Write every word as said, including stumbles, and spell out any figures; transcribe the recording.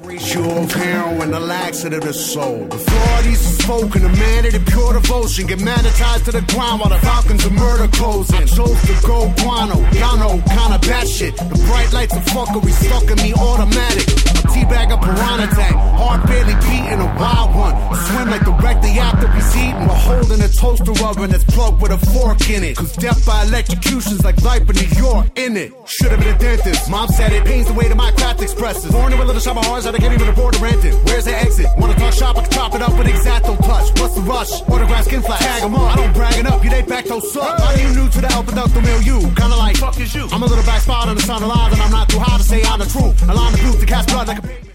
Ratio of heroin, the laxative of the soul. Before all these is spoken, a man of the pure devotion. Get magnetized to the ground while the falcons of murder closing. I chose to go guano, y'all know, kinda bad shit. The bright lights of fuckery stuck in me automatic. A teabag of piranha tank, heart barely beating, a wild one. Swim like directly after he's eating. We're holding a toaster oven that's plugged with a fork in it. Cause death by electrocution's like life in New York, in it. Should've been a dentist, mom said it pains the way that my craft expresses. Born in a little shop of horrors that I can't even afford to rent it. Where's the exit? Wanna talk shop, I can chop it up with X-Acto touch. What's the rush? Autograph skin flash. Tag 'em on, I don't bragging up, you they back those suck. How you new to the Alpha Delta milieu? Kinda like, fuck is you? I'm a little back spot on the sound of live and I'm not too high to say I'm the truth. A line of boots to cast blood like a